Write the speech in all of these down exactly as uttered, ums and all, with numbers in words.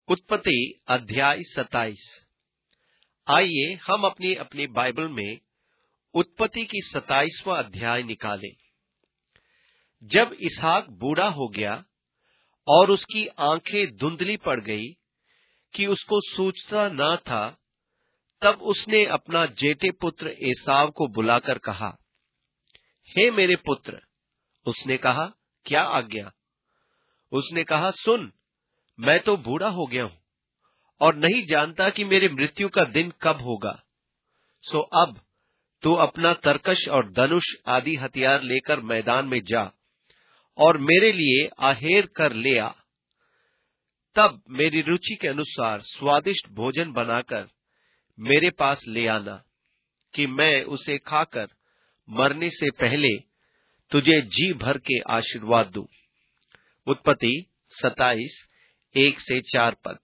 उत्पत्ति अध्याय सत्ताईस। आइए हम अपनी अपनी बाइबल में उत्पत्ति की सत्ताईसवां अध्याय निकालें। जब इसहाक बूढ़ा हो गया और उसकी आंखें धुंधली पड़ गई कि उसको सूझता न था, तब उसने अपना जेठे पुत्र एसाव को बुलाकर कहा, हे मेरे पुत्र। उसने कहा, क्या आज्ञा? उसने कहा, सुन, मैं तो बूढ़ा हो गया हूं और नहीं जानता कि मेरे मृत्यु का दिन कब होगा। सो अब तू अपना तरकश और धनुष आदि हथियार लेकर मैदान में जा और मेरे लिए आहेर कर ले आ। तब मेरी रुचि के अनुसार स्वादिष्ट भोजन बनाकर मेरे पास ले आना, कि मैं उसे खाकर मरने से पहले तुझे जी भर के आशीर्वाद दूं। उत्पत्ति सत्ताईस एक से चार पद।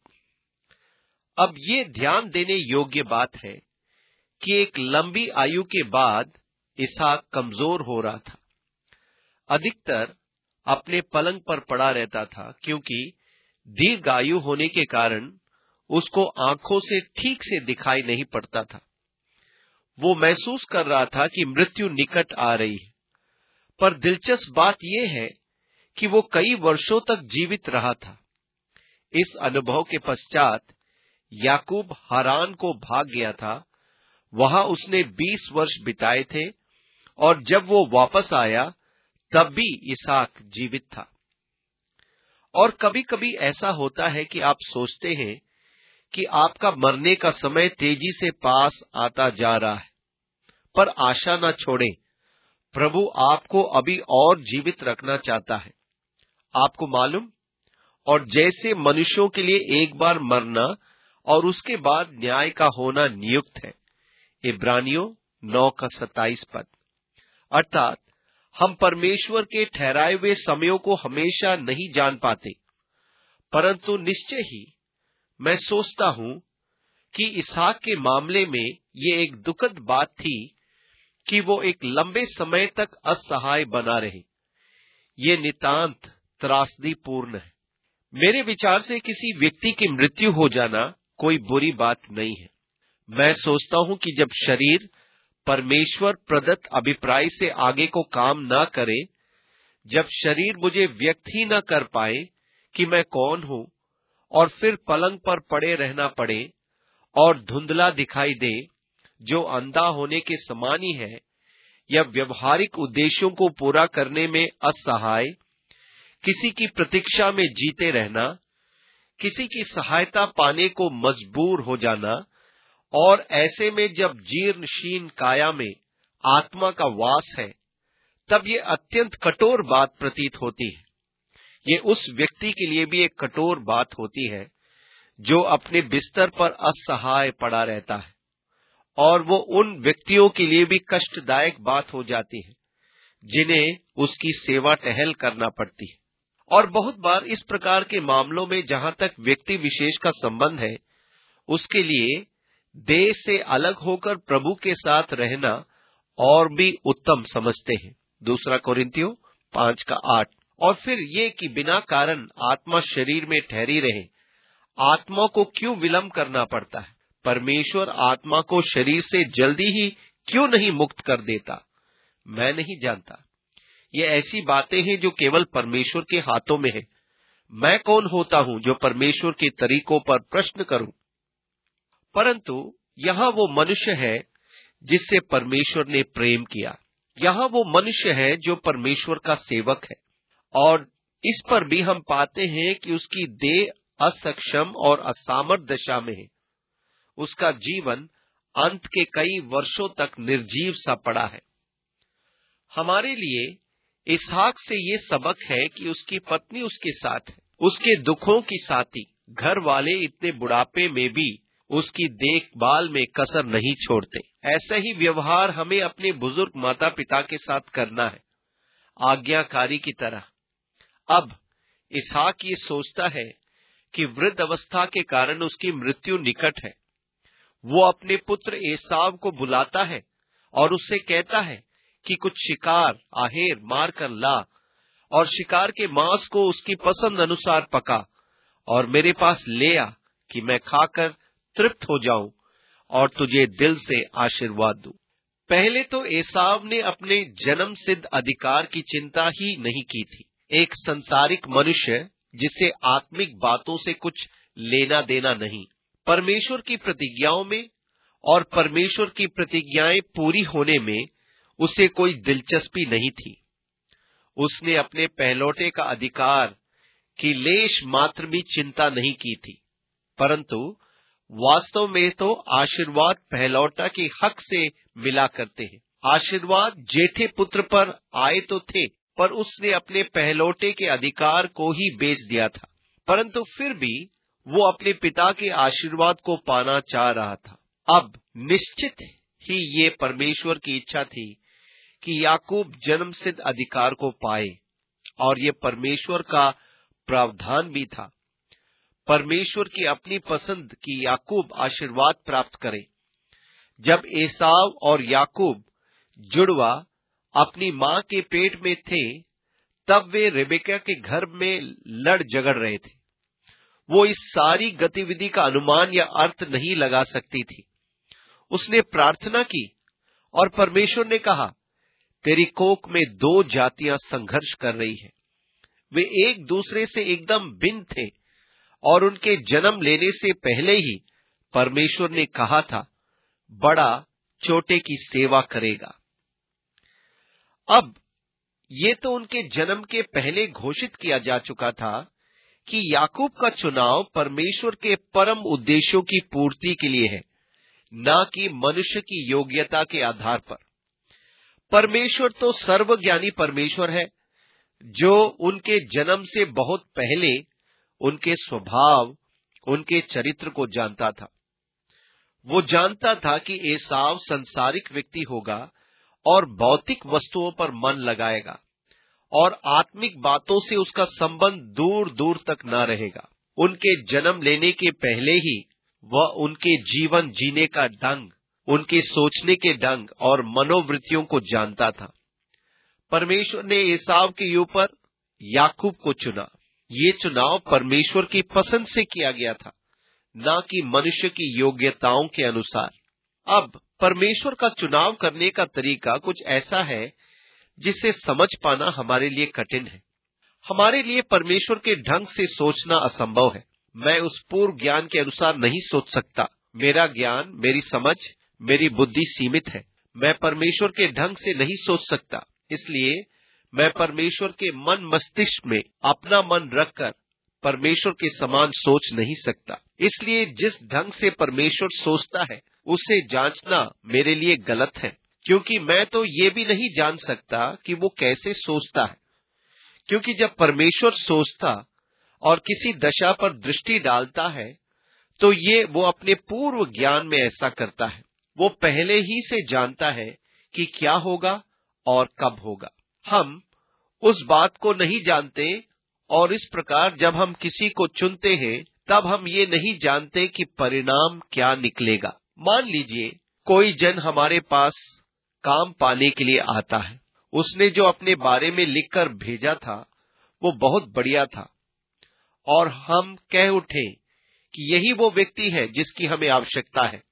अब ये ध्यान देने योग्य बात है कि एक लंबी आयु के बाद इसहाक कमजोर हो रहा था। अधिकतर अपने पलंग पर पड़ा रहता था, क्योंकि दीर्घ आयु होने के कारण उसको आंखों से ठीक से दिखाई नहीं पड़ता था। वो महसूस कर रहा था कि मृत्यु निकट आ रही है। पर दिलचस्प बात यह है कि वो कई वर्षों तक जीवित रहा था। इस अनुभव के पश्चात याकूब हारान को भाग गया था। वहां उसने बीस वर्ष बिताए थे और जब वो वापस आया तब भी इसहाक जीवित था। और कभी कभी ऐसा होता है कि आप सोचते हैं कि आपका मरने का समय तेजी से पास आता जा रहा है, पर आशा न छोड़ें, प्रभु आपको अभी और जीवित रखना चाहता है। आपको मालूम, और जैसे मनुष्यों के लिए एक बार मरना और उसके बाद न्याय का होना नियुक्त है। इब्रानियों नौ का सत्ताईस पद। अर्थात हम परमेश्वर के ठहराए हुए समयों को हमेशा नहीं जान पाते, परंतु निश्चय ही मैं सोचता हूं कि इसहाक के मामले में ये एक दुखद बात थी कि वो एक लंबे समय तक असहाय बना रहे। ये नितांत त्रासदीपूर्ण है। मेरे विचार से किसी व्यक्ति की मृत्यु हो जाना कोई बुरी बात नहीं है। मैं सोचता हूं कि जब शरीर परमेश्वर प्रदत्त अभिप्राय से आगे को काम न करे, जब शरीर मुझे व्यक्त ही न कर पाए कि मैं कौन हूं, और फिर पलंग पर पड़े रहना पड़े और धुंधला दिखाई दे, जो अंधा होने के समान ही है, या व्यवहारिक उद्देश्यों को पूरा करने में असहाय, किसी की प्रतीक्षा में जीते रहना, किसी की सहायता पाने को मजबूर हो जाना, और ऐसे में जब जीर्ण शीर्ण काया में आत्मा का वास है, तब ये अत्यंत कठोर बात प्रतीत होती है। ये उस व्यक्ति के लिए भी एक कठोर बात होती है जो अपने बिस्तर पर असहाय पड़ा रहता है, और वो उन व्यक्तियों के लिए भी कष्टदायक बात हो जाती है जिन्हें उसकी सेवा टहल करना पड़ती है। और बहुत बार इस प्रकार के मामलों में जहां तक व्यक्ति विशेष का संबंध है, उसके लिए देह से अलग होकर प्रभु के साथ रहना और भी उत्तम समझते हैं। दूसरा कोरिन्थियों पांच का आठ। और फिर ये कि बिना कारण आत्मा शरीर में ठहरी रहे, आत्मा को क्यों विलंब करना पड़ता है? परमेश्वर आत्मा को शरीर से जल्दी ही क्यों नहीं मुक्त कर देता? मैं नहीं जानता। ये ऐसी बातें हैं जो केवल परमेश्वर के हाथों में है। मैं कौन होता हूं जो परमेश्वर के तरीकों पर प्रश्न करूं? परंतु यहां वो मनुष्य है जिससे परमेश्वर ने प्रेम किया। यहां वो मनुष्य है जो परमेश्वर का सेवक है, और इस पर भी हम पाते हैं कि उसकी देह असक्षम और असामर्थ दशा में है। उसका जीवन अंत के कई वर्षों तक निर्जीव सा पड़ा है। हमारे लिए इसहाक से ये सबक है कि उसकी पत्नी उसके साथ है, उसके दुखों की साथी। घर वाले इतने बुढ़ापे में भी उसकी देखभाल में कसर नहीं छोड़ते। ऐसा ही व्यवहार हमें अपने बुजुर्ग माता पिता के साथ करना है, आज्ञाकारी की तरह। अब इसहाक ये सोचता है कि वृद्ध अवस्था के कारण उसकी मृत्यु निकट है। वो अपने पुत्र एसाव को बुलाता है और उससे कहता है कि कुछ शिकार आहेर मार कर ला, और शिकार के मांस को उसकी पसंद अनुसार पका और मेरे पास ले आ कि मैं खाकर तृप्त हो जाऊं और तुझे दिल से आशीर्वाद दूं। पहले तो एसाव ने अपने जन्म सिद्ध अधिकार की चिंता ही नहीं की थी। एक संसारिक मनुष्य जिसे आत्मिक बातों से कुछ लेना देना नहीं, परमेश्वर की प्रतिज्ञाओं में और परमेश्वर की प्रतिज्ञाएं पूरी होने में उसे कोई दिलचस्पी नहीं थी। उसने अपने पहलौठे का अधिकार की लेश मात्र भी चिंता नहीं की थी, परंतु वास्तव में तो आशीर्वाद पहलौठा के हक से मिला करते हैं। आशीर्वाद जेठे पुत्र पर आए तो थे, पर उसने अपने पहलौठे के अधिकार को ही बेच दिया था, परंतु फिर भी वो अपने पिता के आशीर्वाद को पाना चाह रहा था। अब निश्चित ही ये परमेश्वर की इच्छा थी कि याकूब जन्मसिद्ध अधिकार को पाए, और ये परमेश्वर का प्रावधान भी था। परमेश्वर की अपनी पसंद की याकूब आशीर्वाद प्राप्त करे। जब एसाव और याकूब जुड़वा अपनी मां के पेट में थे, तब वे रिबेका के घर में लड़ झगड़ रहे थे। वो इस सारी गतिविधि का अनुमान या अर्थ नहीं लगा सकती थी। उसने प्रार्थना की और परमेश्वर ने कहा, तेरी कोख में दो जातियां संघर्ष कर रही हैं। वे एक दूसरे से एकदम भिन्न थे और उनके जन्म लेने से पहले ही परमेश्वर ने कहा था, बड़ा छोटे की सेवा करेगा। अब ये तो उनके जन्म के पहले घोषित किया जा चुका था कि याकूब का चुनाव परमेश्वर के परम उद्देश्यों की पूर्ति के लिए है, न कि मनुष्य की योग्यता के आधार पर। परमेश्वर तो सर्वज्ञानी परमेश्वर है, जो उनके जन्म से बहुत पहले उनके स्वभाव, उनके चरित्र को जानता था। वो जानता था कि एसाव संसारिक व्यक्ति होगा और भौतिक वस्तुओं पर मन लगाएगा और आत्मिक बातों से उसका संबंध दूर दूर तक न रहेगा। उनके जन्म लेने के पहले ही वह उनके जीवन जीने का ढंग, उनके सोचने के ढंग और मनोवृत्तियों को जानता था। परमेश्वर ने एसाव के ऊपर याकूब को चुना। ये चुनाव परमेश्वर की पसंद से किया गया था, न कि मनुष्य की योग्यताओं के अनुसार। अब परमेश्वर का चुनाव करने का तरीका कुछ ऐसा है जिसे समझ पाना हमारे लिए कठिन है। हमारे लिए परमेश्वर के ढंग से सोचना असंभव है। मैं उस पूर्व ज्ञान के अनुसार नहीं सोच सकता। मेरा ज्ञान, मेरी समझ, मेरी बुद्धि सीमित है। मैं परमेश्वर के ढंग से नहीं सोच सकता, इसलिए मैं परमेश्वर के मन मस्तिष्क में अपना मन रखकर परमेश्वर के समान सोच नहीं सकता। इसलिए जिस ढंग से परमेश्वर सोचता है उसे जांचना मेरे लिए गलत है, क्योंकि मैं तो ये भी नहीं जान सकता कि वो कैसे सोचता है। क्योंकि जब परमेश्वर सोचता और किसी दशा पर दृष्टि डालता है, तो ये वो अपने पूर्व ज्ञान में ऐसा करता है। वो पहले ही से जानता है कि क्या होगा और कब होगा। हम उस बात को नहीं जानते, और इस प्रकार जब हम किसी को चुनते हैं तब हम ये नहीं जानते कि परिणाम क्या निकलेगा। मान लीजिए कोई जन हमारे पास काम पाने के लिए आता है। उसने जो अपने बारे में लिखकर भेजा था वो बहुत बढ़िया था, और हम कह उठे कि यही वो व्यक्ति है जिसकी हमें आवश्यकता है।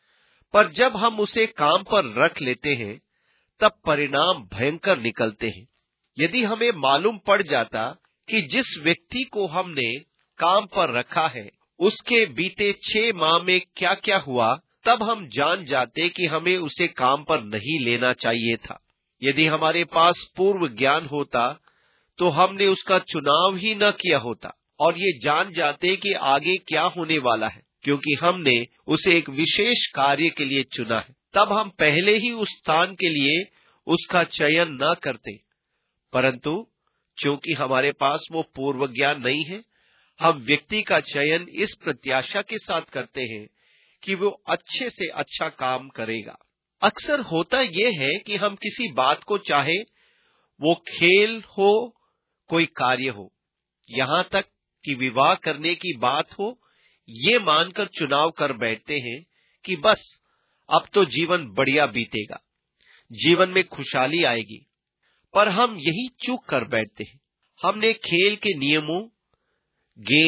पर जब हम उसे काम पर रख लेते हैं तब परिणाम भयंकर निकलते हैं। यदि हमें मालूम पड़ जाता कि जिस व्यक्ति को हमने काम पर रखा है उसके बीते छह माह में क्या क्या हुआ, तब हम जान जाते कि हमें उसे काम पर नहीं लेना चाहिए था। यदि हमारे पास पूर्व ज्ञान होता तो हमने उसका चुनाव ही न किया होता और ये जान जाते कि आगे क्या होने वाला है, क्योंकि हमने उसे एक विशेष कार्य के लिए चुना है। तब हम पहले ही उस स्थान के लिए उसका चयन न करते, परंतु क्योंकि हमारे पास वो पूर्व ज्ञान नहीं है, हम व्यक्ति का चयन इस प्रत्याशा के साथ करते हैं कि वो अच्छे से अच्छा काम करेगा। अक्सर होता यह है कि हम किसी बात को, चाहे वो खेल हो, कोई कार्य हो, यहाँ तक कि विवाह करने की बात हो, ये मानकर चुनाव कर बैठते हैं कि बस अब तो जीवन बढ़िया बीतेगा, जीवन में खुशहाली आएगी। पर हम यही चूक कर बैठते हैं। हमने खेल के नियमों, गेंद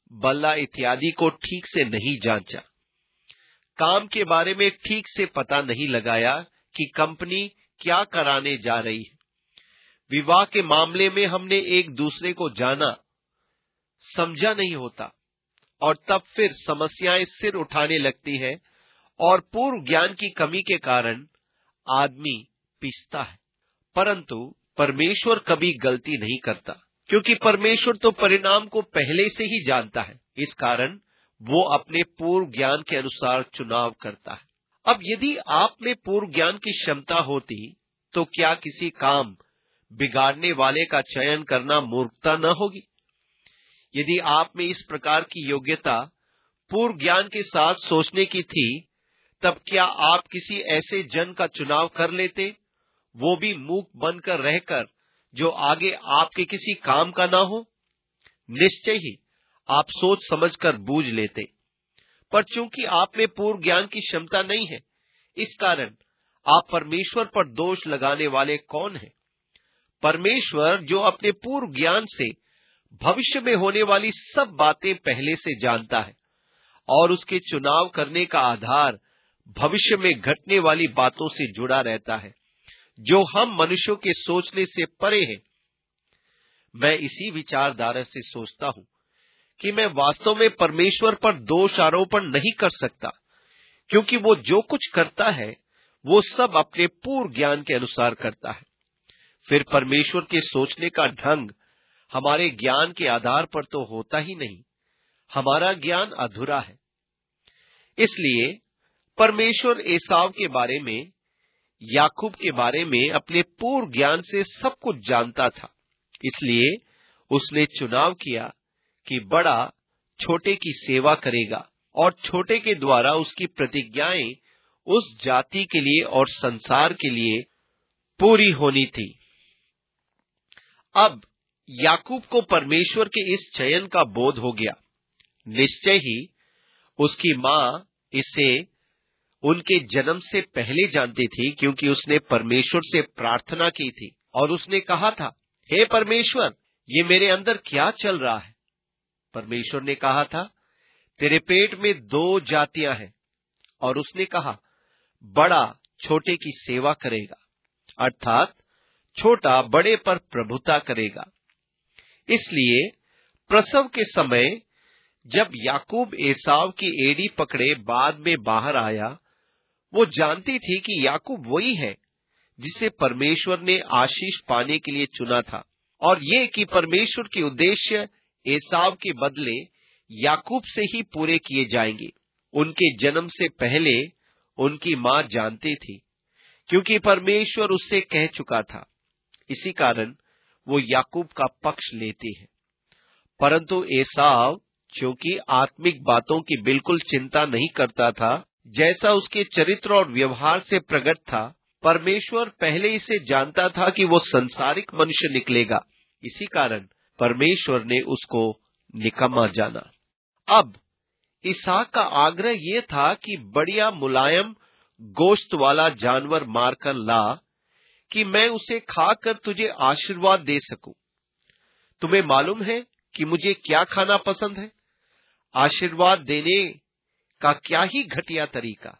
बल्ला इत्यादि को ठीक से नहीं जांचा, काम के बारे में ठीक से पता नहीं लगाया कि कंपनी क्या कराने जा रही है। विवाह के मामले में हमने एक दूसरे को जाना समझा नहीं होता और तब फिर समस्याएं सिर उठाने लगती है और पूर्व ज्ञान की कमी के कारण आदमी पिसता है। परंतु परमेश्वर कभी गलती नहीं करता, क्योंकि परमेश्वर तो परिणाम को पहले से ही जानता है। इस कारण वो अपने पूर्व ज्ञान के अनुसार चुनाव करता है। अब यदि आप में पूर्व ज्ञान की क्षमता होती तो क्या किसी काम बिगाड़ने वाले का चयन करना मूर्खता न होगी? यदि आप में इस प्रकार की योग्यता पूर्व ज्ञान के साथ सोचने की थी, तब क्या आप किसी ऐसे जन का चुनाव कर लेते, वो भी मूक बनकर रहकर, जो आगे आपके किसी काम का ना हो? निश्चय ही आप सोच समझकर बूझ लेते, पर चूंकि आप में पूर्व ज्ञान की क्षमता नहीं है, इस कारण आप परमेश्वर पर दोष लगाने वाले कौन हैं? परमेश्वर जो अपने पूर्व ज्ञान से भविष्य में होने वाली सब बातें पहले से जानता है और उसके चुनाव करने का आधार भविष्य में घटने वाली बातों से जुड़ा रहता है, जो हम मनुष्यों के सोचने से परे है। मैं इसी विचारधारा से सोचता हूं कि मैं वास्तव में परमेश्वर पर दोष आरोपण नहीं कर सकता, क्योंकि वो जो कुछ करता है वो सब अपने पूर्व ज्ञान के अनुसार करता है। फिर परमेश्वर के सोचने का ढंग हमारे ज्ञान के आधार पर तो होता ही नहीं, हमारा ज्ञान अधूरा है। इसलिए परमेश्वर एसाव के बारे में, याकूब के बारे में अपने पूर्व ज्ञान से सब कुछ जानता था। इसलिए उसने चुनाव किया कि बड़ा छोटे की सेवा करेगा और छोटे के द्वारा उसकी प्रतिज्ञाएं उस जाति के लिए और संसार के लिए पूरी होनी थी। अब याकूब को परमेश्वर के इस चयन का बोध हो गया। निश्चय ही उसकी मां इसे उनके जन्म से पहले जानती थी, क्योंकि उसने परमेश्वर से प्रार्थना की थी और उसने कहा था, हे परमेश्वर, ये मेरे अंदर क्या चल रहा है? परमेश्वर ने कहा था, तेरे पेट में दो जातियां हैं, और उसने कहा, बड़ा छोटे की सेवा करेगा, अर्थात छोटा बड़े पर प्रभुता करेगा। इसलिए प्रसव के समय जब याकूब एसाव की एड़ी पकड़े बाद में बाहर आया, वो जानती थी कि याकूब वही है जिसे परमेश्वर ने आशीष पाने के लिए चुना था, और ये कि परमेश्वर के उद्देश्य एसाव के बदले याकूब से ही पूरे किए जाएंगे। उनके जन्म से पहले उनकी मां जानती थी, क्योंकि परमेश्वर उससे कह चुका था। इसी कारण वो याकूब का पक्ष लेती है। परंतु एसाव, क्योंकि आत्मिक बातों की बिल्कुल चिंता नहीं करता था, जैसा उसके चरित्र और व्यवहार से प्रकट था, परमेश्वर पहले ही से जानता था कि वो संसारिक मनुष्य निकलेगा। इसी कारण परमेश्वर ने उसको निकम्मा जाना। अब इसहाक का आग्रह ये था कि बढ़िया मुलायम गोश्त वाला जानवर मारकर ला, कि मैं उसे खाकर तुझे आशीर्वाद दे सकूं। तुम्हें मालूम है कि मुझे क्या खाना पसंद है? आशीर्वाद देने का क्या ही घटिया तरीका।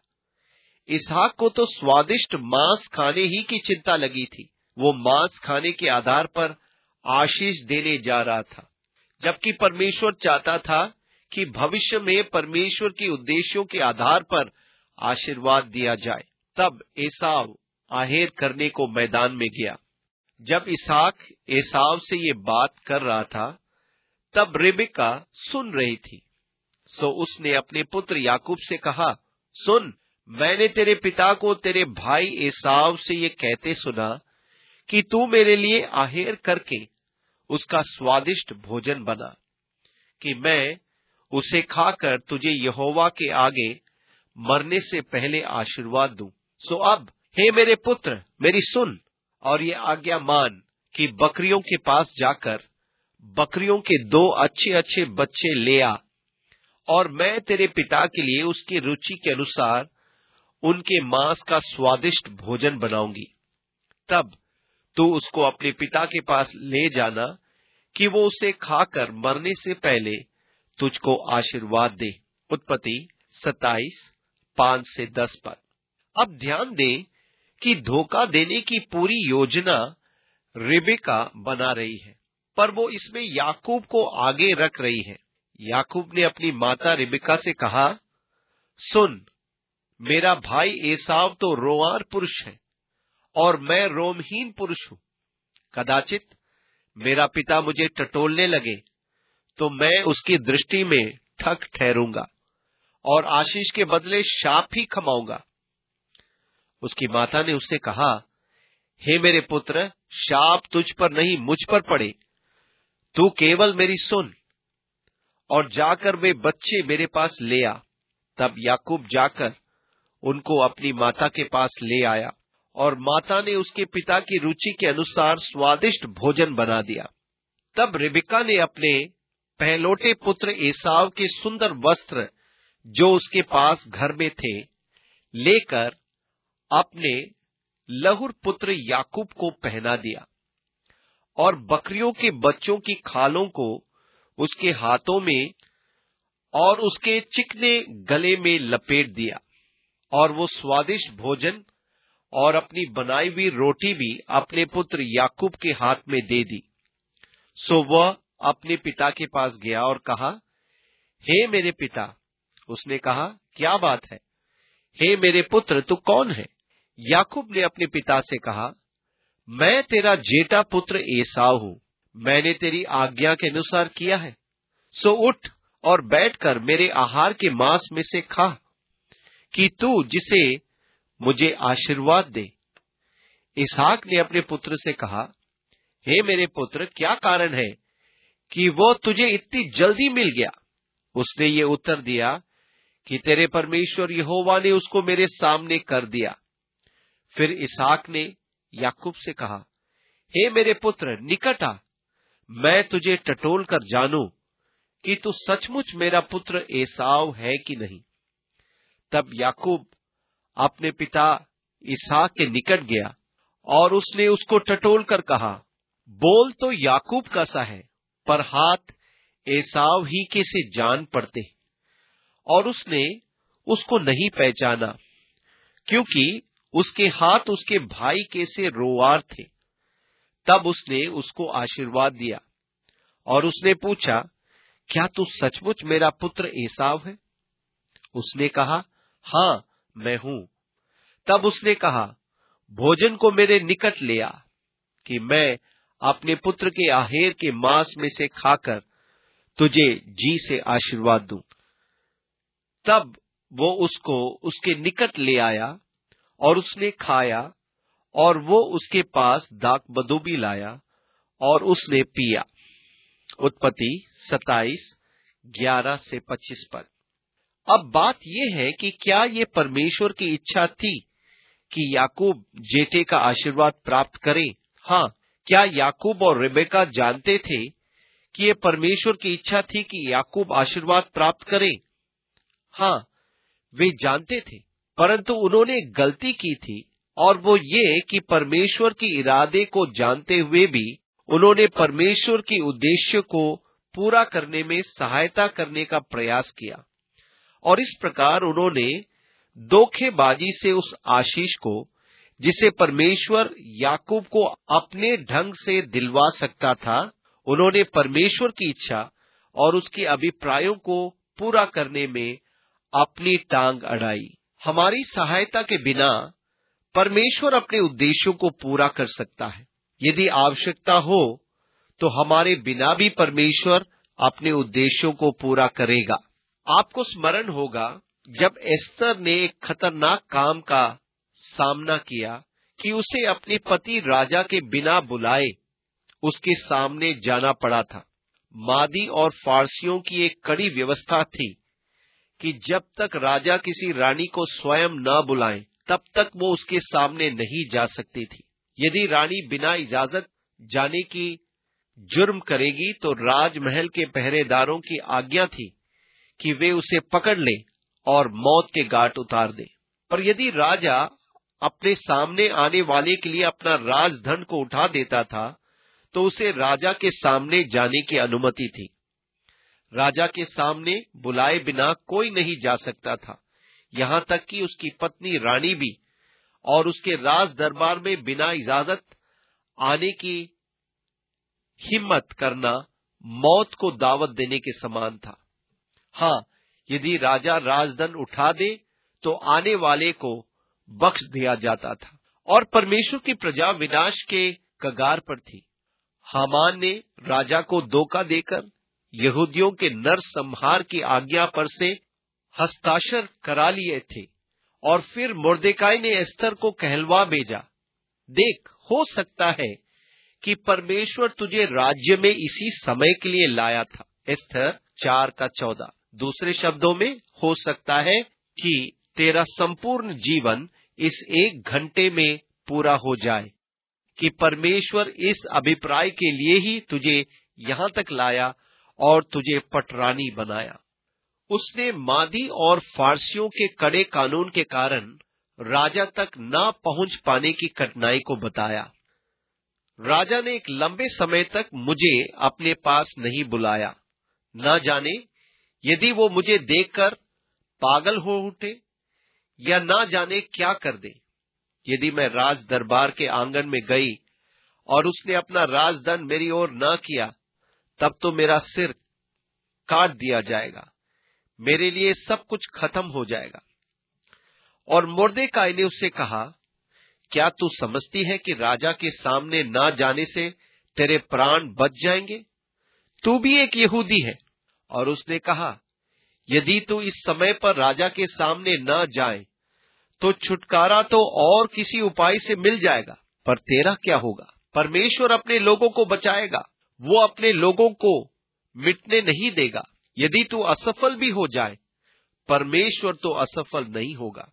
इसहाक को तो स्वादिष्ट मांस खाने ही की चिंता लगी थी। वो मांस खाने के आधार पर आशीष देने जा रहा था, जबकि परमेश्वर चाहता था कि भविष्य में परमेश्वर के उद्देश्यों के आधार पर आशीर्वाद दिया जाए। तब एसाव आहेर करने को मैदान में गया। जब इसहाक एसाव से ये बात कर रहा था, तब रिबका सुन रही थी। सो उसने अपने पुत्र याकूब से कहा, सुन, मैंने तेरे पिता को तेरे भाई एसाव से ये कहते सुना कि तू मेरे लिए आहेर करके उसका स्वादिष्ट भोजन बना, कि मैं उसे खाकर तुझे यहोवा के आगे मरने से पहले आशीर्वाद दूं। सो अब हे मेरे पुत्र, मेरी सुन और ये आज्ञा मान कि बकरियों के पास जाकर बकरियों के दो अच्छे अच्छे बच्चे ले आ, और मैं तेरे पिता के लिए उसकी रुचि के अनुसार उनके मांस का स्वादिष्ट भोजन बनाऊंगी। तब तू उसको अपने पिता के पास ले जाना कि वो उसे खाकर मरने से पहले तुझको आशीर्वाद दे। उत्पत्ति सत्ताईस पांच से दस पद। अब ध्यान दें कि धोखा देने की पूरी योजना रिबेका बना रही है, पर वो इसमें याकूब को आगे रख रही है। याकूब ने अपनी माता रिबेका से कहा, सुन, मेरा भाई एसाव तो रोंआर पुरुष है और मैं रोमहीन पुरुष हूं। कदाचित मेरा पिता मुझे टटोलने लगे तो मैं उसकी दृष्टि में ठग ठहरूंगा और आशीष के बदले शाप ही खमाऊंगा। उसकी माता ने उससे कहा, हे मेरे पुत्र, शाप तुझ पर नहीं मुझ पर पड़े। तू केवल मेरी सुन और जाकर वे बच्चे मेरे पास ले आ। तब याकूब जाकर उनको अपनी माता के पास ले आया और माता ने उसके पिता की रुचि के अनुसार स्वादिष्ट भोजन बना दिया। तब रिबेका ने अपने पहलोटे पुत्र एसाव के सुंदर वस्त्र जो उसके पास घर में थे लेकर अपने लहुर पुत्र याकूब को पहना दिया और बकरियों के बच्चों की खालों को उसके हाथों में और उसके चिकने गले में लपेट दिया और वो स्वादिष्ट भोजन और अपनी बनाई हुई रोटी भी अपने पुत्र याकूब के हाथ में दे दी। सो वह अपने पिता के पास गया और कहा, हे मेरे पिता। उसने कहा, क्या बात है? हे मेरे पुत्र, तू कौन है? याकूब ने अपने पिता से कहा, मैं तेरा जेठा पुत्र एसाव हूं। मैंने तेरी आज्ञा के अनुसार किया है। सो उठ और बैठकर मेरे आहार के मांस में से खा, कि तू जिसे मुझे आशीर्वाद दे। इसहाक ने अपने पुत्र से कहा, हे मेरे पुत्र, क्या कारण है कि वो तुझे इतनी जल्दी मिल गया? उसने ये उत्तर दिया कि तेरे परमेश्वर यहोवा ने उसको मेरे सामने कर दिया। फिर इसहाक ने याकूब से कहा, हे मेरे पुत्र, निकट आ, मैं तुझे टटोल कर जानूं कि तू सचमुच मेरा पुत्र एसाव है कि नहीं। तब याकूब अपने पिता इसहाक के निकट गया और उसने उसको टटोल कर कहा, बोल तो याकूब का सा है, पर हाथ एसाव ही के से जान पड़ते। और उसने उसको नहीं पहचाना, क्योंकि उसके हाथ उसके भाई के से रोंआर थे। तब उसने उसको आशीर्वाद दिया और उसने पूछा, क्या तू सचमुच मेरा पुत्र एसाव है? उसने कहा, हां, मैं हूं। तब उसने कहा, भोजन को मेरे निकट ले आ, कि मैं अपने पुत्र के आहेर के मांस में से खाकर तुझे जी से आशीर्वाद दूं। तब वो उसको उसके निकट ले आया और उसने खाया और वो उसके पास दाखमधु भी लाया और उसने पिया। उत्पत्ति सत्ताईस ग्यारह से पच्चीस पद। अब बात यह है कि क्या ये परमेश्वर की इच्छा थी कि याकूब जेठे का आशीर्वाद प्राप्त करे? हाँ, क्या याकूब और रिबेका जानते थे कि ये परमेश्वर की इच्छा थी कि याकूब आशीर्वाद प्राप्त करे? हाँ, वे जानते थे, परंतु उन्होंने गलती की थी, और वो ये कि परमेश्वर की इरादे को जानते हुए भी उन्होंने परमेश्वर के उद्देश्य को पूरा करने में सहायता करने का प्रयास किया, और इस प्रकार उन्होंने धोखेबाजी से उस आशीष को, जिसे परमेश्वर याकूब को अपने ढंग से दिलवा सकता था, उन्होंने परमेश्वर की इच्छा और उसके अभिप्रायों को पूरा करने में अपनी टांग अड़ाई। हमारी सहायता के बिना परमेश्वर अपने उद्देश्यों को पूरा कर सकता है। यदि आवश्यकता हो तो हमारे बिना भी परमेश्वर अपने उद्देश्यों को पूरा करेगा। आपको स्मरण होगा जब एस्तर ने एक खतरनाक काम का सामना किया कि उसे अपने पति राजा के बिना बुलाए उसके सामने जाना पड़ा था। मादी और फारसियों की एक कड़ी व्यवस्था थी कि जब तक राजा किसी रानी को स्वयं न बुलाए तब तक वो उसके सामने नहीं जा सकती थी। यदि रानी बिना इजाजत जाने की जुर्म करेगी तो राजमहल के पहरेदारों की आज्ञा थी कि वे उसे पकड़ लें और मौत के घाट उतार दें। पर यदि राजा अपने सामने आने वाले के लिए अपना राजधन को उठा देता था तो उसे राजा के सामने जाने की अनुमति थी। राजा के सामने बुलाए बिना कोई नहीं जा सकता था। यहाँ तक कि उसकी पत्नी रानी भी, और उसके राज दरबार में बिना इजाजत आने की हिम्मत करना मौत को दावत देने के समान था। हाँ, यदि राजा राजदंड उठा दे तो आने वाले को बख्श दिया जाता था, और परमेश्वर की प्रजा विनाश के कगार पर थी। हामान ने राजा को धोखा देकर यहूदियों के नरसंहार की आज्ञा पर से हस्ताक्षर करा लिए थे, और फिर मुर्देकाई ने एस्तर को कहलवा भेजा, देख, हो सकता है कि परमेश्वर तुझे राज्य में इसी समय के लिए लाया था। एस्तर चार का चौदह। दूसरे शब्दों में, हो सकता है कि तेरा संपूर्ण जीवन इस एक घंटे में पूरा हो जाए, कि परमेश्वर इस अभिप्राय के लिए ही तुझे यहाँ तक लाया और तुझे पटरानी बनाया। उसने मादी और फारसियों के कड़े कानून के कारण राजा तक न पहुंच पाने की कठिनाई को बताया। राजा ने एक लंबे समय तक मुझे अपने पास नहीं बुलाया। न जाने यदि वो मुझे देखकर पागल हो उठे या न जाने क्या कर दे। यदि मैं राज दरबार के आंगन में गई और उसने अपना राजदंड मेरी ओर न किया, तब तो मेरा सिर काट दिया जाएगा, मेरे लिए सब कुछ खत्म हो जाएगा। और मुर्देकाई ने उससे कहा, क्या तू समझती है कि राजा के सामने न जाने से तेरे प्राण बच जाएंगे? तू भी एक यहूदी है। और उसने कहा, यदि तू इस समय पर राजा के सामने न जाए तो छुटकारा तो और किसी उपाय से मिल जाएगा, पर तेरा क्या होगा? परमेश्वर अपने लोगों को बचाएगा, वो अपने लोगों को मिटने नहीं देगा। यदि तू असफल भी हो जाए, परमेश्वर तो असफल नहीं होगा,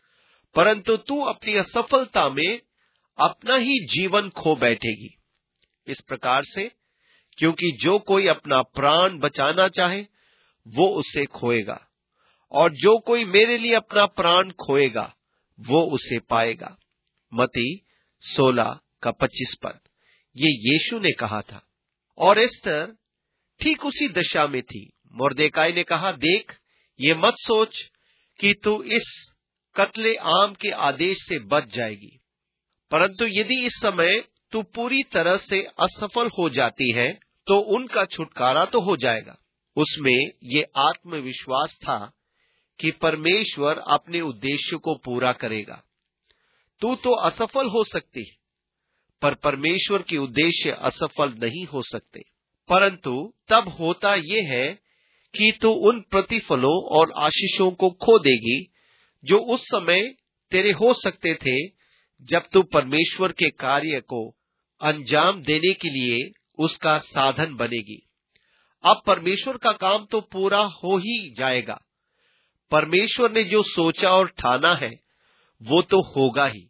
परंतु तू अपनी असफलता में अपना ही जीवन खो बैठेगी। इस प्रकार से, क्योंकि जो कोई अपना प्राण बचाना चाहे वो उसे खोएगा, और जो कोई मेरे लिए अपना प्राण खोएगा वो उसे पाएगा। मत्ती सोलह का पच्चीस पद। ये यीशु ने कहा था। और एस्तर ठीक उसी दशा में थी। मुर्देकाई ने कहा, देख, ये मत सोच कि तू इस कत्ले आम के आदेश से बच जाएगी, परंतु यदि इस समय तू पूरी तरह से असफल हो जाती है तो उनका छुटकारा तो हो जाएगा। उसमें ये आत्मविश्वास था कि परमेश्वर अपने उद्देश्य को पूरा करेगा। तू तो असफल हो सकती है, पर परमेश्वर के उद्देश्य असफल नहीं हो सकते। परंतु तब होता यह है कि तू उन प्रतिफलों और आशीषों को खो देगी जो उस समय तेरे हो सकते थे, जब तू परमेश्वर के कार्य को अंजाम देने के लिए उसका साधन बनेगी। अब परमेश्वर का काम तो पूरा हो ही जाएगा। परमेश्वर ने जो सोचा और ठाना है वो तो होगा ही।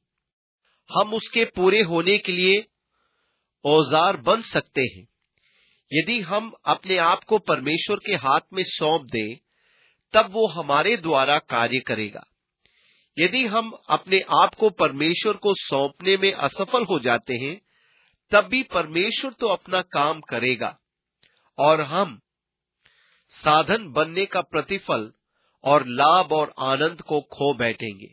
हम उसके पूरे होने के लिए औजार बन सकते हैं। यदि हम अपने आप को परमेश्वर के हाथ में सौंप दें, तब वो हमारे द्वारा कार्य करेगा। यदि हम अपने आप को परमेश्वर को सौंपने में असफल हो जाते हैं, तब भी परमेश्वर तो अपना काम करेगा, और हम साधन बनने का प्रतिफल और लाभ और आनंद को खो बैठेंगे।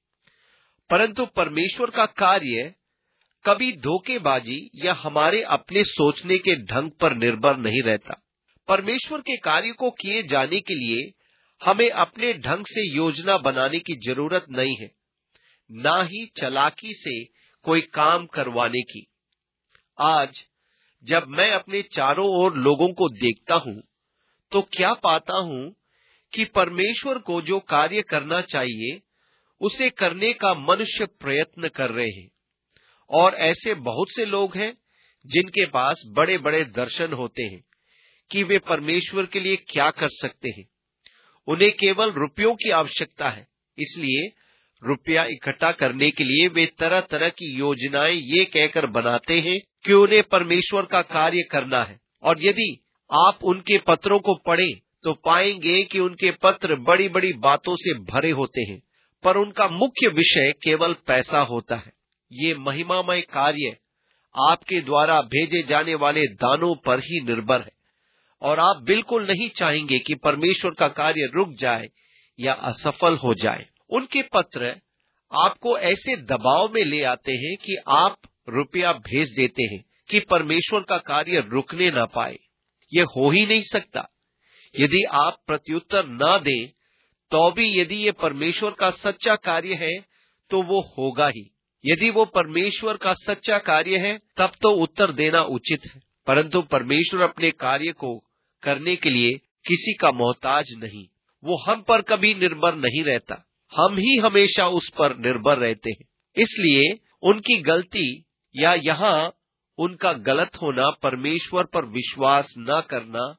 परंतु परमेश्वर का कार्य कभी धोखेबाजी या हमारे अपने सोचने के ढंग पर निर्भर नहीं रहता। परमेश्वर के कार्य को किए जाने के लिए हमें अपने ढंग से योजना बनाने की जरूरत नहीं है, ना ही चालाकी से कोई काम करवाने की। आज जब मैं अपने चारों ओर लोगों को देखता हूं, तो क्या पाता हूं कि परमेश्वर को जो कार्य करना चाहिए उसे करने का मनुष्य प्रयत्न कर रहे हैं। और ऐसे बहुत से लोग हैं जिनके पास बड़े बड़े दर्शन होते हैं कि वे परमेश्वर के लिए क्या कर सकते हैं। उन्हें केवल रुपयों की आवश्यकता है, इसलिए रुपया इकट्ठा करने के लिए वे तरह तरह की योजनाएं ये कहकर बनाते हैं कि उन्हें परमेश्वर का कार्य करना है। और यदि आप उनके पत्रों को पढ़ें तो पाएंगे कि उनके पत्र बड़ी बड़ी बातों से भरे होते हैं, पर उनका मुख्य विषय केवल पैसा होता है। ये महिमामय कार्य आपके द्वारा भेजे जाने वाले दानों पर ही निर्भर है, और आप बिल्कुल नहीं चाहेंगे कि परमेश्वर का कार्य रुक जाए या असफल हो जाए। उनके पत्र आपको ऐसे दबाव में ले आते हैं कि आप रुपया भेज देते हैं कि परमेश्वर का कार्य रुकने ना पाए। यह हो ही नहीं सकता। यदि आप प्रत्युत्तर न दें तो भी यदि ये परमेश्वर का सच्चा कार्य है तो वो होगा ही। यदि वो परमेश्वर का सच्चा कार्य है तब तो उत्तर देना उचित है, परंतु परमेश्वर अपने कार्य को करने के लिए किसी का मोहताज नहीं। वो हम पर कभी निर्भर नहीं रहता, हम ही हमेशा उस पर निर्भर रहते हैं। इसलिए उनकी गलती या यहाँ उनका गलत होना परमेश्वर पर विश्वास न करना,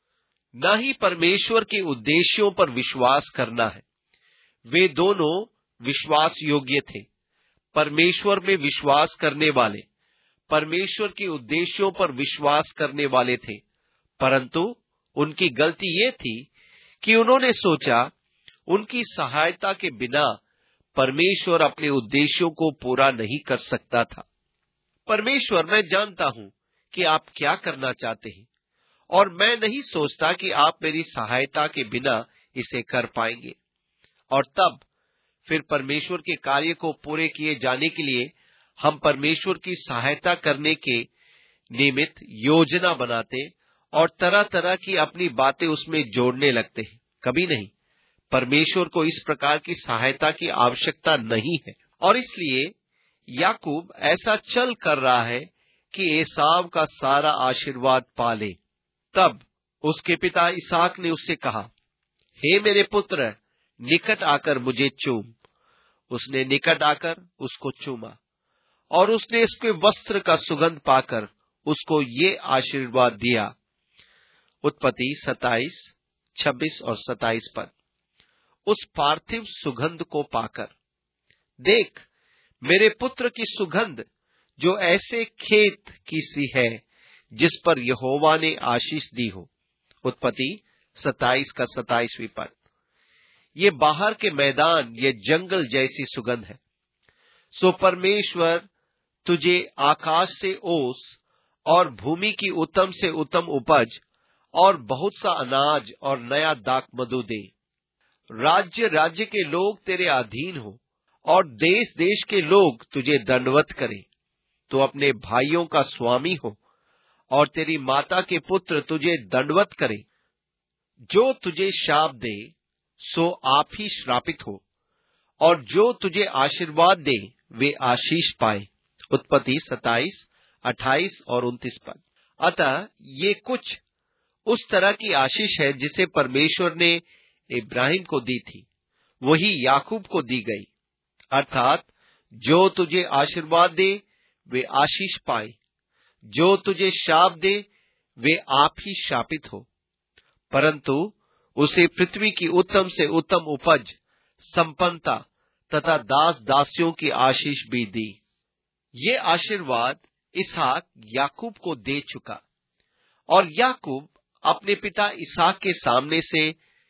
न ही परमेश्वर के उद्देश्यों पर विश्वास करना है। वे दोनों विश्वास योग्य थे। परमेश्वर में विश्वास करने वाले परमेश्वर के उद्देश्यों पर विश्वास करने वाले थे, परंतु उनकी गलती ये थी कि उन्होंने सोचा उनकी सहायता के बिना परमेश्वर अपने उद्देश्यों को पूरा नहीं कर सकता था। परमेश्वर, मैं जानता हूं कि आप क्या करना चाहते हैं और मैं नहीं सोचता कि आप मेरी सहायता के बिना इसे कर पाएंगे। और तब फिर परमेश्वर के कार्य को पूरे किए जाने के लिए हम परमेश्वर की सहायता करने के निमित्त योजना बनाते और तरह तरह की अपनी बातें उसमें जोड़ने लगते हैं। कभी नहीं, परमेश्वर को इस प्रकार की सहायता की आवश्यकता नहीं है। और इसलिए याकूब ऐसा चल कर रहा है कि एसाव का सारा आशीर्वाद पाले। तब उसके पिता इसहाक ने उससे कहा, हे मेरे पुत्र, निकट आकर मुझे चूम। उसने निकट आकर उसको चूमा और उसने इसके वस्त्र का सुगंध पाकर उसको ये आशीर्वाद दिया। उत्पत्ति सत्ताईस, छब्बीस और सत्ताईस पद। उस पार्थिव सुगंध को पाकर, देख मेरे पुत्र की सुगंध जो ऐसे खेत की सी है जिस पर यहोवा ने आशीष दी हो। उत्पत्ति सत्ताईस का सत्ताईसवीं पद। ये बाहर के मैदान, ये जंगल जैसी सुगंध है। सो परमेश्वर तुझे आकाश से ओस और भूमि की उत्तम से उत्तम उपज और बहुत सा अनाज और नया दाख मधु दे। राज्य राज्य के लोग तेरे अधीन हो और देश देश के लोग तुझे दंडवत करें। तो अपने भाइयों का स्वामी हो और तेरी माता के पुत्र तुझे दंडवत करें। जो तुझे शाप दे सो आप ही श्रापित हो, और जो तुझे आशीर्वाद दे वे आशीष पाए। उत्पत्ति सत्ताईस, अट्ठाईस और उनतीस पद। अतः ये कुछ उस तरह की आशीष है जिसे परमेश्वर ने इब्राहिम को दी थी, वही याकूब को दी गई। अर्थात जो तुझे आशीर्वाद दे वे आशीष पाए, जो तुझे शाप दे वे आप ही शापित हो। परंतु उसे पृथ्वी की उत्तम से उत्तम उपज, संपन्नता तथा दास दासियों की आशीष भी दी। ये आशीर्वाद इसहाक याकूब को दे चुका और याकूब अपने पिता इसहाक के सामने से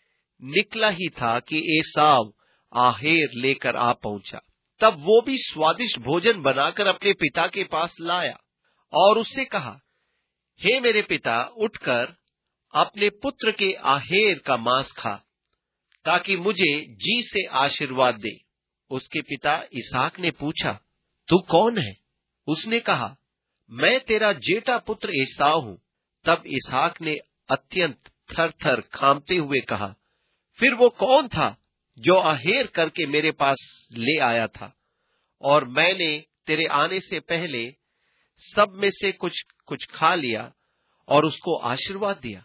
निकला ही था कि एसाव आहेर लेकर आ पहुंचा। तब वो भी स्वादिष्ट भोजन बनाकर अपने पिता के पास लाया और उससे कहा, हे मेरे पिता, उठकर अपने पुत्र के आहेर का मांस खा, ताकि मुझे जी से आशीर्वाद दे। उसके पिता इसहाक ने पूछा, तू कौन है? उसने कहा, मैं तेरा जेठा पुत्र एसाव हूं। तब इसहाक ने अत्यंत थर थर कांपते हुए कहा, फिर वो कौन था जो आहेर करके मेरे पास ले आया था, और मैंने तेरे आने से पहले सब में से कुछ कुछ खा लिया और उसको आशीर्वाद दिया,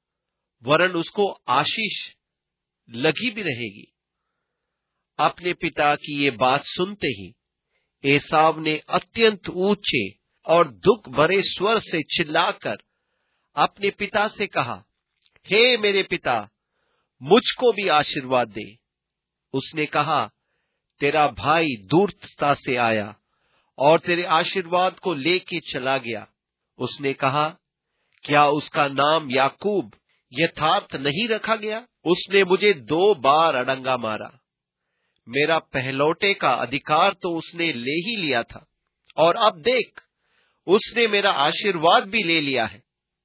वरन उसको आशीष लगी भी रहेगी। अपने पिता की ये बात सुनते ही एसाव ने अत्यंत ऊंचे और दुख भरे स्वर से चिल्लाकर अपने पिता से कहा, हे मेरे पिता, मुझको भी आशीर्वाद दे। उसने कहा, तेरा भाई दूरता से आया और तेरे आशीर्वाद को लेके चला गया। उसने कहा, क्या उसका नाम याकूब यथार्थ नहीं रखा गया? उसने मुझे दो बार अड़ंगा मारा। मेरा पहलौटे का अधिकार तो उसने ले ही लिया था, और अब देख, उसने मेरा आशीर्वाद भी ले लिया है।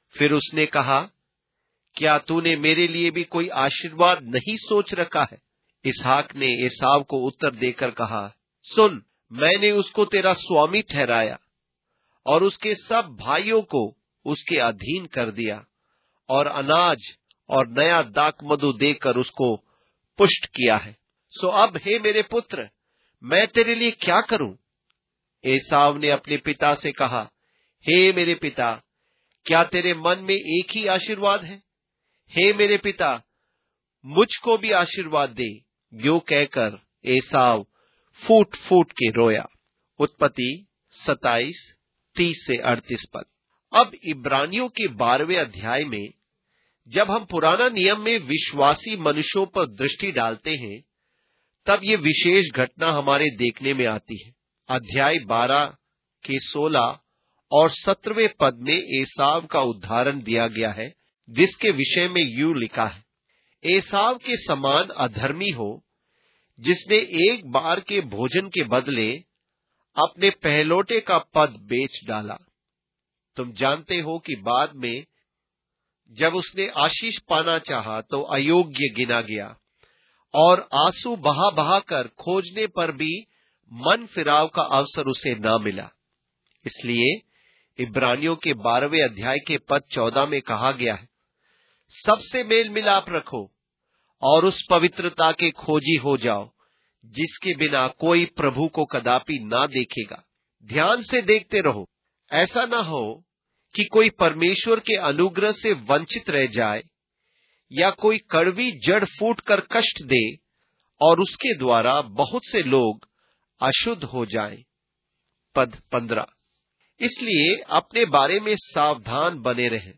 फिर उसने कहा, क्या तूने मेरे लिए भी कोई आशीर्वाद नहीं सोच रखा है? इसहाक ने एसाव को उत्तर देकर कहा, सुन, मैंने उसको तेरा स्वामी ठहराया और उसके सब भाइयों को उसके अधीन कर दिया और अनाज और नया दाखमधु देकर उसको पुष्ट किया है। सो अब हे मेरे पुत्र, मैं तेरे लिए क्या करूं? एसाव ने अपने पिता से कहा, हे मेरे पिता, क्या तेरे मन में एक ही आशीर्वाद है? हे मेरे पिता, मुझको भी आशीर्वाद दे। यो कहकर एसाव फूट फूट के रोया। उत्पत्ति सताइस तीस से अड़तीस पद। अब इब्रानियों के बारहवें अध्याय में जब हम पुराना नियम में विश्वासी मनुष्यों पर दृष्टि डालते हैं, तब ये विशेष घटना हमारे देखने में आती है। अध्याय बारह के सोलह और सत्रहवें पद में एसाव का उदाहरण दिया गया है, जिसके विषय में यूं लिखा है, एसाव के समान अधर्मी हो, जिसने एक बार के भोजन के बदले अपने पहलोटे का पद बेच डाला। तुम जानते हो कि बाद में जब उसने आशीष पाना चाहा तो अयोग्य गिना गया और आंसू बहा बहा कर खोजने पर भी मन फिराव का अवसर उसे न मिला। इसलिए इब्रानियों के बारहवें अध्याय के पद चौदह में कहा गया है, सबसे मेल मिलाप रखो और उस पवित्रता के खोजी हो जाओ जिसके बिना कोई प्रभु को कदापि ना देखेगा। ध्यान से देखते रहो, ऐसा ना हो कि कोई परमेश्वर के अनुग्रह से वंचित रह जाए या कोई कड़वी जड़ फूट कर कष्ट दे और उसके द्वारा बहुत से लोग अशुद्ध हो जाएं। पद पंद्रह। इसलिए अपने बारे में सावधान बने रहें,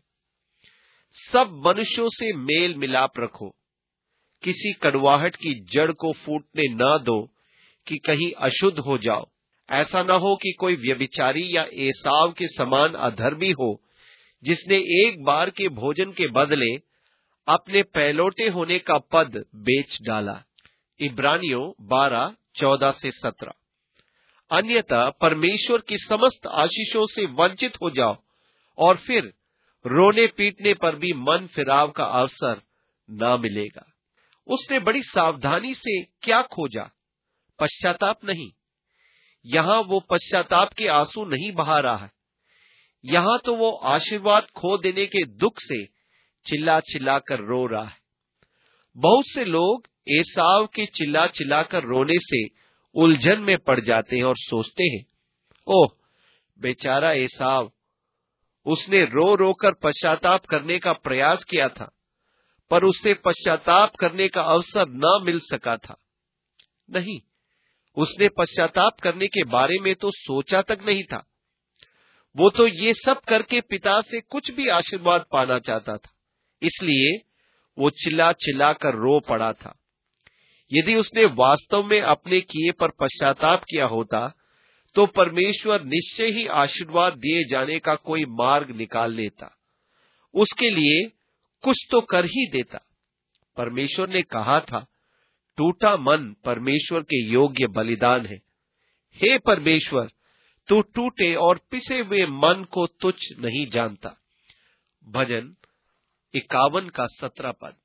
सब मनुष्यों से मेल मिलाप रखो, किसी कड़वाहट की जड़ को फूटने न दो कि कहीं अशुद्ध हो जाओ। ऐसा न हो कि कोई व्यभिचारी या एसाव के समान अधर्मी हो, जिसने एक बार के भोजन के बदले अपने पहलौटे होने का पद बेच डाला। इब्रानियों बारह चौदह से सत्रह। अन्यथा परमेश्वर की समस्त आशीषों से वंचित हो जाओ और फिर रोने पीटने पर भी मन फिराव का अवसर न मिलेगा। उसने बड़ी सावधानी से क्या खोजा? पश्चाताप नहीं। यहां वो पश्चाताप के आंसू नहीं बहा रहा है, यहां तो वो आशीर्वाद खो देने के दुख से चिल्ला चिल्ला कर रो रहा है। बहुत से लोग एसाव के चिल्ला चिल्ला कर रोने से उलझन में पड़ जाते हैं और सोचते हैं, ओह बेचारा एसाव, उसने रो रो कर पश्चाताप करने का प्रयास किया था, पर उसे पश्चाताप करने का अवसर न मिल सका था। नहीं, उसने पश्चाताप करने के बारे में तो सोचा तक नहीं था। वो तो ये सब करके पिता से कुछ भी आशीर्वाद पाना चाहता था, इसलिए वो चिल्ला चिल्ला कर रो पड़ा था। यदि उसने वास्तव में अपने किए पर पश्चाताप किया होता, तो परमेश्वर निश्चय ही आशीर्वाद दिए जाने का कोई मार्ग निकाल लेता, उसके लिए कुछ तो कर ही देता। परमेश्वर ने कहा था, टूटा मन परमेश्वर के योग्य बलिदान है। हे परमेश्वर, तू टूटे और पिसे हुए मन को तुच्छ नहीं जानता। भजन इक्यावन का सत्रह पद।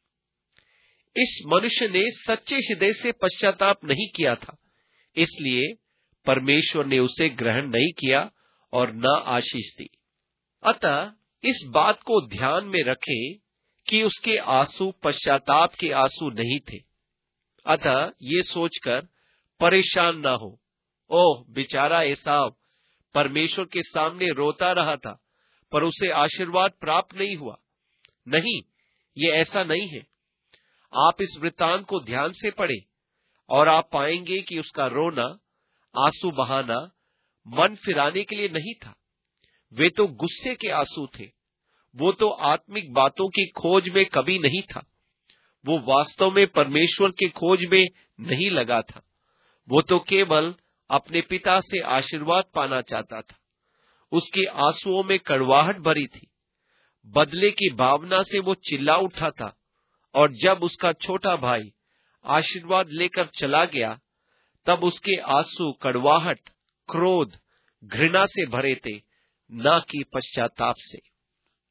इस मनुष्य ने सच्चे हृदय से पश्चाताप नहीं किया था, इसलिए परमेश्वर ने उसे ग्रहण नहीं किया और न आशीष दी। अतः इस बात को ध्यान में रखें कि उसके आंसू पश्चाताप के आंसू नहीं थे। अतः ये सोचकर परेशान ना हो, ओह बेचारा एसाव परमेश्वर के सामने रोता रहा था, पर उसे आशीर्वाद प्राप्त नहीं हुआ। नहीं, ये ऐसा नहीं है। आप इस वृत्तांत को ध्यान से पढ़ें और आप पाएंगे कि उसका रोना, आंसू बहाना मन फिराने के लिए नहीं था। वे तो गुस्से के आंसू थे। वो तो आत्मिक बातों की खोज में कभी नहीं था। वो वास्तव में परमेश्वर के खोज में नहीं लगा था। वो तो केवल अपने पिता से आशीर्वाद पाना चाहता था। उसके आंसुओं में कड़वाहट भरी थी। बदले की भावना से वो चिल्ला उठा था, और जब उसका छोटा भाई आशीर्वाद लेकर चला गया, तब उसके आंसू कड़वाहट, क्रोध, घृणा से भरे थे, न कि पश्चाताप से।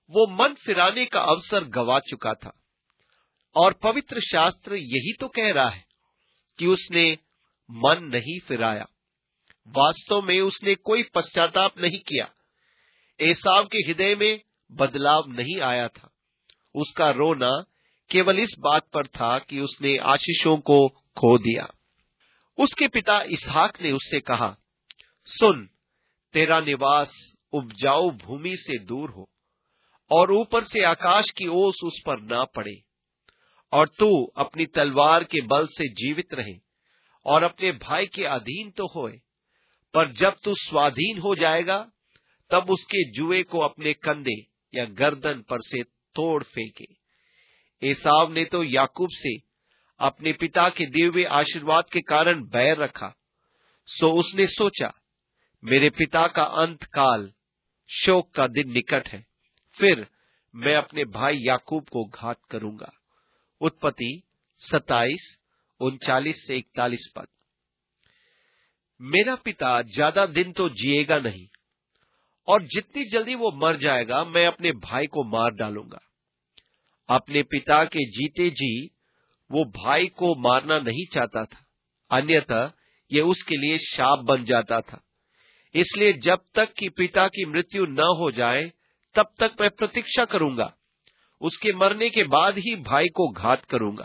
वो मन फिराने का अवसर गवा चुका था। और पवित्र शास्त्र यही तो कह रहा है कि उसने मन नहीं फिराया। वास्तव में उसने कोई पश्चाताप नहीं किया। एसाव के हृदय में बदलाव नहीं आया था। उसका रोना केवल इस बात पर था कि उसने आशीषों को खो दिया। उसके पिता इसहाक ने उससे कहा, सुन, तेरा निवास उपजाऊ भूमि से दूर हो और ऊपर से आकाश की ओस उस पर ना पड़े, और तू अपनी तलवार के बल से जीवित रहे और अपने भाई के अधीन तो होए, पर जब तू स्वाधीन हो जाएगा तब उसके जुए को अपने कंधे या गर्दन पर से तोड़ फेंके। एसाव ने तो याकूब से अपने पिता के दिए हुए आशीर्वाद के कारण बैर रखा। सो उसने सोचा, मेरे पिता का अंत काल, शोक का दिन निकट है, फिर मैं अपने भाई याकूब को घात करूंगा। उत्पत्ति सत्ताईस उनचालीस से इकतालीस पद। मेरा पिता ज्यादा दिन तो जिएगा नहीं, और जितनी जल्दी वो मर जाएगा मैं अपने भाई को मार डालूंगा। अपने पिता के जीते जी वो भाई को मारना नहीं चाहता था, अन्यथा ये उसके लिए शाप बन जाता था। इसलिए जब तक कि पिता की मृत्यु न हो जाए तब तक मैं प्रतीक्षा करूंगा। उसके मरने के बाद ही भाई को घात करूंगा।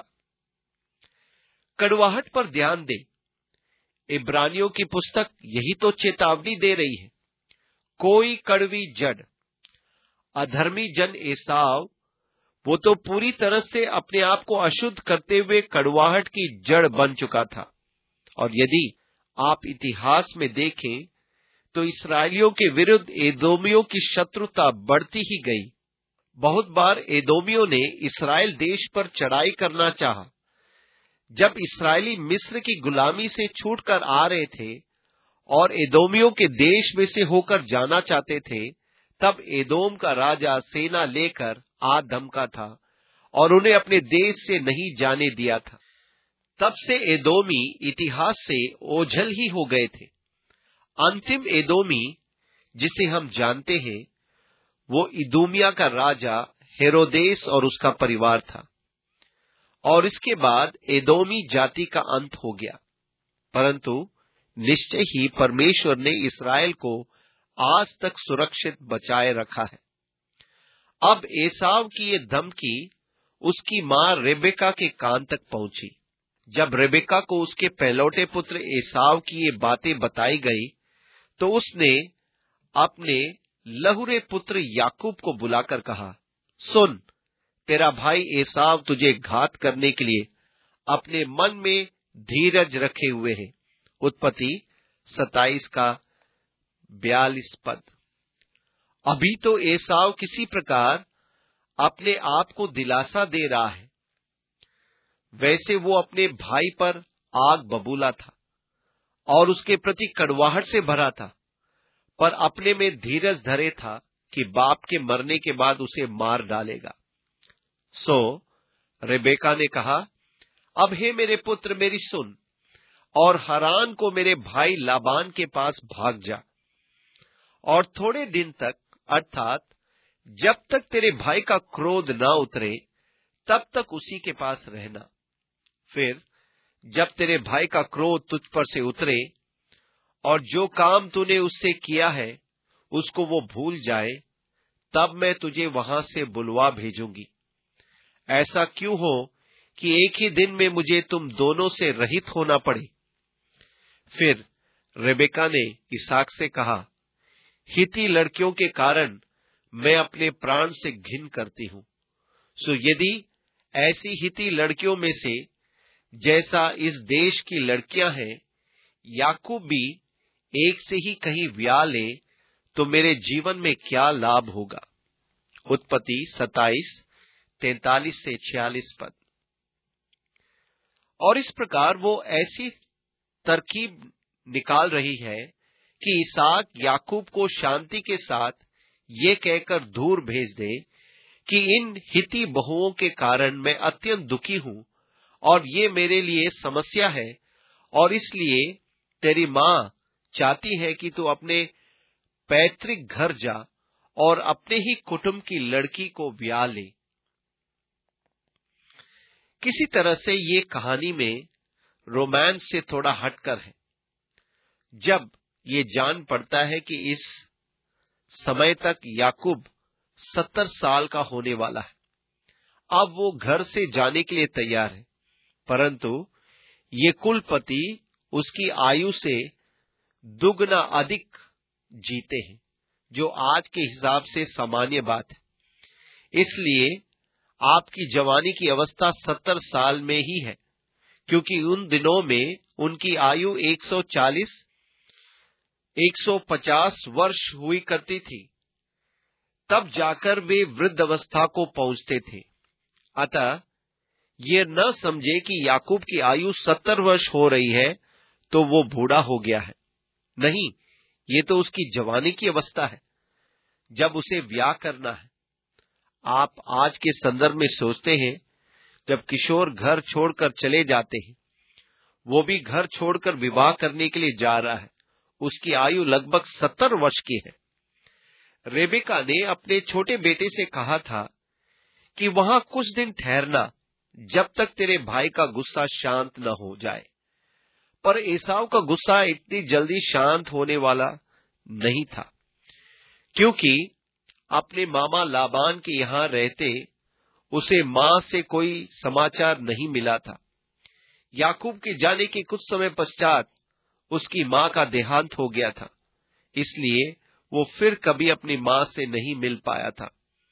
कड़वाहट पर ध्यान दे। इब्रानियों की पुस्तक यही तो चेतावनी दे रही है। कोई कड़वी जड़, अधर्मी जन एसाव, वो तो पूरी तरह से अपने आप को अशुद्ध करते हुए कड़वाहट की जड़ बन चुका था। और यदि आप इतिहास में देखें तो इसराइलियों के विरुद्ध एदोमियों की शत्रुता बढ़ती ही गई। बहुत बार एदोमियों ने इस्राएल देश पर चढ़ाई करना चाहा। जब इस्राएली मिस्र की गुलामी से छूटकर आ रहे थे और एदोमियों के देश में से होकर जाना चाहते थे, तब एदोम का राजा सेना लेकर आ धमका था और उन्हें अपने देश से नहीं जाने दिया था। तब से एदोमी इतिहास से ओझल ही हो गए थे। अंतिम एदोमी जिसे हम जानते हैं वो इदूमिया का राजा हेरोदेस और उसका परिवार था, और इसके बाद एदोमी जाति का अंत हो गया। परंतु निश्चय ही परमेश्वर ने इस्राएल को आज तक सुरक्षित बचाए रखा है। अब एसाव की ये धमकी उसकी मां रेबेका के कान तक पहुंची। जब रेबेका को उसके पहलौठे पुत्र एसाव की ये बातें बताई गई तो उसने अपने लहुरे पुत्र याकूब को बुलाकर कहा, सुन, तेरा भाई एसाव तुझे घात करने के लिए अपने मन में धीरज रखे हुए है। उत्पत्ति सत्ताईस का बयालीस पद। अभी तो एसाव किसी प्रकार अपने आप को दिलासा दे रहा है। वैसे वो अपने भाई पर आग बबूला था और उसके प्रति कड़वाहट से भरा था, पर अपने में धीरज धरे था कि बाप के मरने के बाद उसे मार डालेगा। सो रेबेका ने कहा, अब हे मेरे पुत्र मेरी सुन, और हरान को मेरे भाई लाबान के पास भाग जा, और थोड़े दिन तक, अर्थात जब तक तेरे भाई का क्रोध न उतरे तब तक उसी के पास रहना। फिर जब तेरे भाई का क्रोध तुझ पर से उतरे और जो काम तूने उससे किया है उसको वो भूल जाए, तब मैं तुझे वहां से बुलवा भेजूंगी। ऐसा क्यों हो कि एक ही दिन में मुझे तुम दोनों से रहित होना पड़े। फिर रेबेका ने इसहाक से कहा, हिती लड़कियों के कारण मैं अपने प्राण से घिन करती हूं। सो यदि ऐसी हिती लड़कियों में से जैसा इस देश की लड़कियां हैं, याकूब भी एक से ही कहीं ब्याह ले तो मेरे जीवन में क्या लाभ होगा। उत्पत्ति सत्ताईस तैंतालीस से छियालीस पद। और इस प्रकार वो ऐसी तरकीब निकाल रही है कि इसहाक याकूब को शांति के साथ ये कहकर दूर भेज दे कि इन हिती बहुओं के कारण मैं अत्यंत दुखी हूं और ये मेरे लिए समस्या है, और इसलिए तेरी मां चाहती है कि तू अपने पैतृक घर जा और अपने ही कुटुंब की लड़की को ब्याह ले। किसी तरह से ये कहानी में रोमांस से थोड़ा हटकर है। जब ये जान पड़ता है कि इस समय तक याकूब सत्तर साल का होने वाला है, अब वो घर से जाने के लिए तैयार है, परंतु ये कुलपति उसकी आयु से दुगना अधिक जीते हैं, जो आज के हिसाब से सामान्य बात है। इसलिए आपकी जवानी की अवस्था सत्तर साल में ही है, क्योंकि उन दिनों में उनकी आयु एक सौ चालीस एक सौ पचास वर्ष हुई करती थी, तब जाकर वे वृद्ध अवस्था को पहुंचते थे। अतः ये न समझे कि याकूब की आयु सत्तर वर्ष हो रही है तो वो बूढ़ा हो गया है। नहीं, ये तो उसकी जवानी की अवस्था है, जब उसे ब्याह करना है। आप आज के संदर्भ में सोचते हैं, जब किशोर घर छोड़कर चले जाते हैं, वो भी घर छोड़कर विवाह करने के लिए जा रहा है, उसकी आयु लगभग सत्तर वर्ष की है। रेबेका ने अपने छोटे बेटे से कहा था कि वहां कुछ दिन ठहरना, जब तक तेरे भाई का गुस्सा शांत न हो जाए। पर एसाव का गुस्सा इतनी जल्दी शांत होने वाला नहीं था, क्योंकि अपने मामा लाबान के यहां रहते उसे मां से कोई समाचार नहीं मिला था। याकूब के जाने के कुछ समय पश्चात उसकी मां का देहांत हो गया था, इसलिए वो फिर कभी अपनी मां से नहीं मिल पाया था।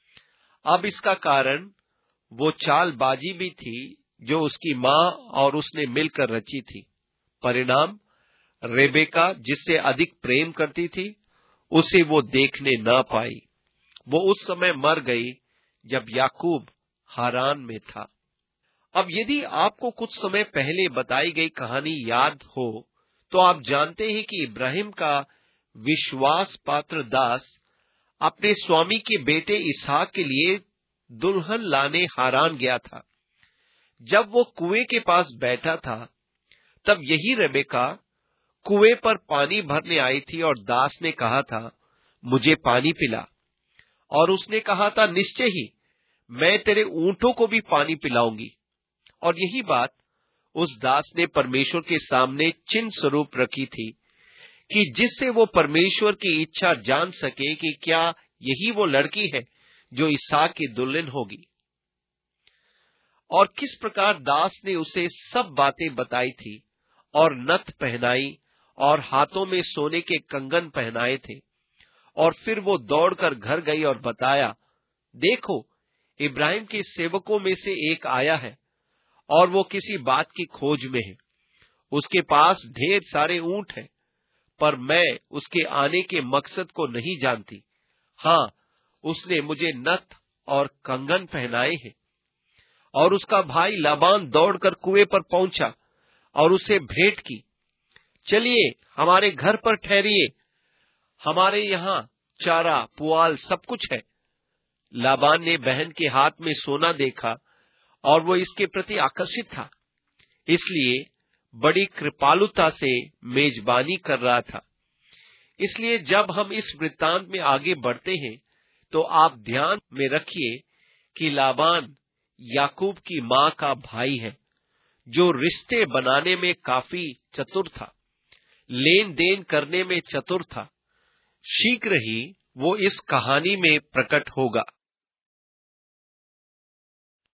अब इसका कारण वो चालबाजी भी थी जो उसकी मां और उसने मिलकर रची थी। परिणाम, रेबेका जिससे अधिक प्रेम करती थी, उसे वो देखने न पाई। वो उस समय मर गई जब याकूब हारान में था। अब यदि आपको कुछ समय पहले बताई गई कहानी याद हो, तो आप जानते हैं कि इब्राहिम का विश्वास पात्र दास अपने स्वामी के बेटे इसहाक के लिए दुल्हन लाने हारान गया था। जब वो कुएं के पास बैठा था, तब यही रेबेका कुएं पर पानी भरने आई थी और दास ने कहा था, मुझे पानी पिला। और उसने कहा था, निश्चय ही मैं तेरे ऊंटों को भी पानी पिलाऊंगी। और यही बात उस दास ने परमेश्वर के सामने चिन्ह स्वरूप रखी थी, कि जिससे वो परमेश्वर की इच्छा जान सके कि क्या यही वो लड़की है जो इसहाक की दुल्हन होगी। और किस प्रकार दास ने उसे सब बातें बताई थी और नथ पहनाई और हाथों में सोने के कंगन पहनाए थे। और फिर वो दौड़कर घर गई और बताया, देखो, इब्राहिम के सेवकों में से एक आया है और वो किसी बात की खोज में है। उसके पास ढेर सारे ऊंट हैं, पर मैं उसके आने के मकसद को नहीं जानती। हाँ, उसने मुझे नथ और कंगन पहनाए हैं। और उसका भाई लाबान दौड़कर कुएं पर पहुंचा और उसे भेंट की, चलिए हमारे घर पर ठहरिए, हमारे यहाँ चारा पुआल सब कुछ है। लाबान ने बहन के हाथ में सोना देखा और वो इसके प्रति आकर्षित था, इसलिए बड़ी कृपालुता से मेजबानी कर रहा था। इसलिए जब हम इस वृत्तांत में आगे बढ़ते हैं, तो आप ध्यान में रखिए कि लाबान याकूब की मां का भाई है, जो रिश्ते बनाने में काफी चतुर था, लेन देन करने में चतुर था। शीघ्र ही वो इस कहानी में प्रकट होगा।